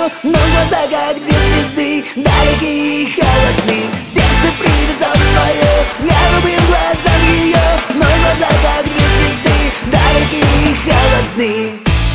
но глаза как две звезды, далекие и холодны. Сердце привязал свое голубым глазам ее, но глаза как две звезды, далекие и холодны.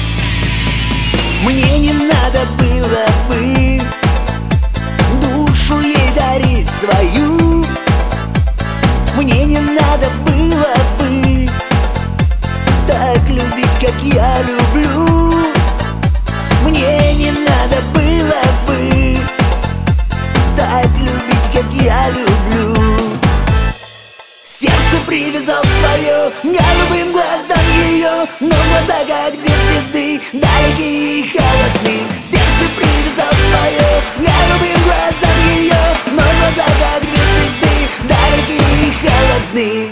Мне не надо было бы душу ей дарить свою, мне не надо было бы так любить, как я люблю. Мне не надо было бы так любить, как я люблю. Сердце привязал свое голубым глазам ее, но глаза как две звезды, далекие и холодны. Сердце привязал свое голубым глазам ее, но глаза как две звезды, далекие и холодны.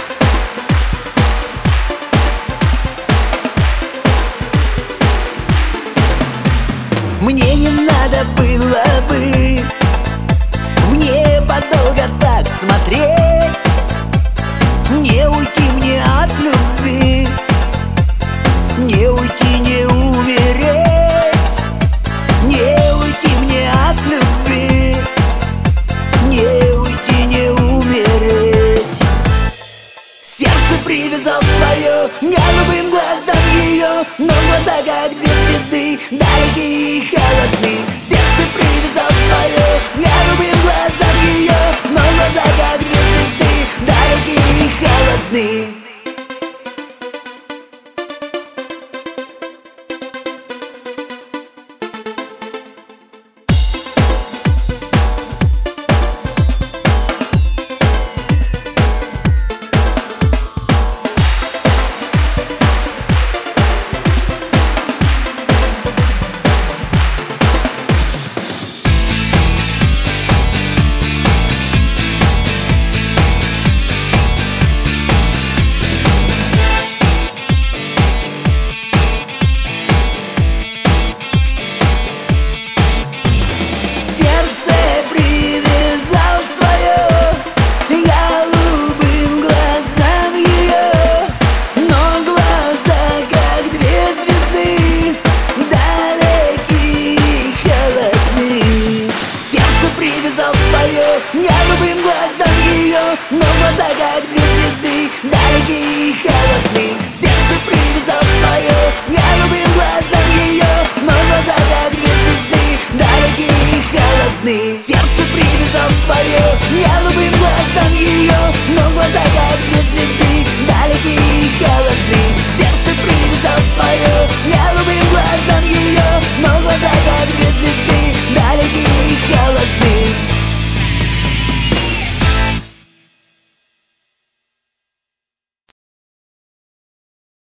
Мне не надо было бы в небо долго так смотреть, не уйти мне от любви, не уйти, не умереть, не уйти мне от любви, не уйти, не умереть. Сердце привязал свое голубым глазам ее, но глаза как две звезды, далекие и холодны. Сердце привязал свое голубым глазам ее, но глаза как две звезды, далекие и холодны. Голубым глазам ее, но глаза как две звезды.